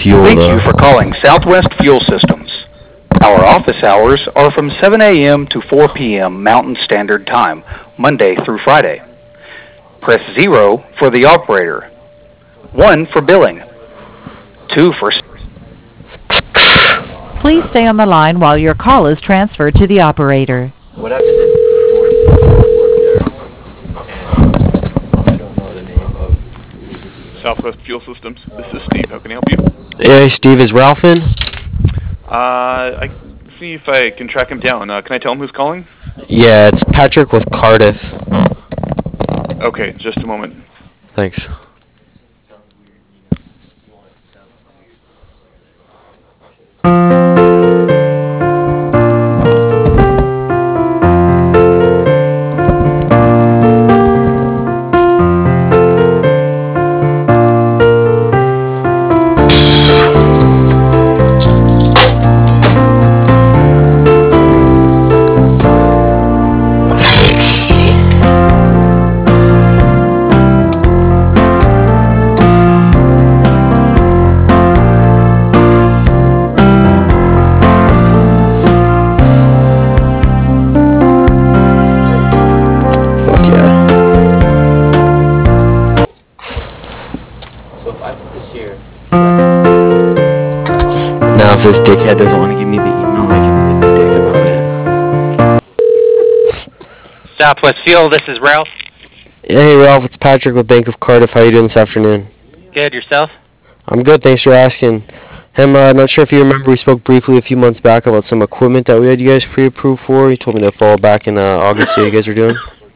fuel Thank you though. for calling Southwest Fuel Systems. Our office hours are from 7 a.m. to 4 p.m. Mountain Standard Time, Monday through Friday. Press 0 for the operator, 1 for billing, 2 for... Please stay on the line while your call is transferred to the operator. What happened to I don't know the name of Southwest Fuel Systems. This is Steve. How can I help you? Hey, Steve, is Ralph in? I see if I can track him down. Can I tell him who's calling? Yeah, it's Patrick with Cardiff. Okay, just a moment. Thanks. Now if this dickhead doesn't want to give me the email, I can be a dick about it. Southwest Fuel, this is Ralph. Hey Ralph, it's Patrick with Bank of Cardiff. How you doing this afternoon? Good, yourself? I'm good, thanks for asking. I'm not sure if you remember, we spoke briefly a few months back about some equipment that we had you guys pre-approved for. You told me to follow back in August, see what you guys were doing.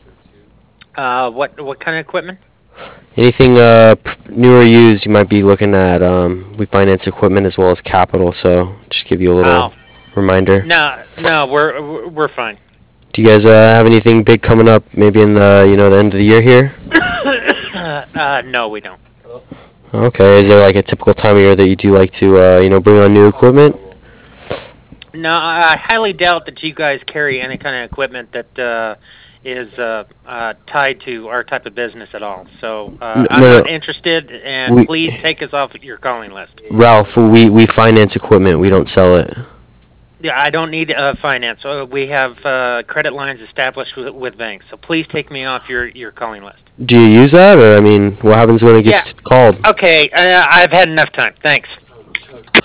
What kind of equipment? Anything new or used you might be looking at. We finance equipment as well as capital, so just give you a little reminder. No, we're fine. Do you guys have anything big coming up, maybe in the the end of the year here? No, we don't. Okay, is there like a typical time of year that you do like to bring on new equipment? No, I highly doubt that you guys carry any kind of equipment that is tied to our type of business at all. So I'm not interested, and please take us off your calling list. Ralph, we finance equipment. We don't sell it. Yeah, I don't need finance. We have credit lines established with banks. So please take me off your calling list. Do you use that, or what happens when it gets called? Okay, I've had enough time. Thanks.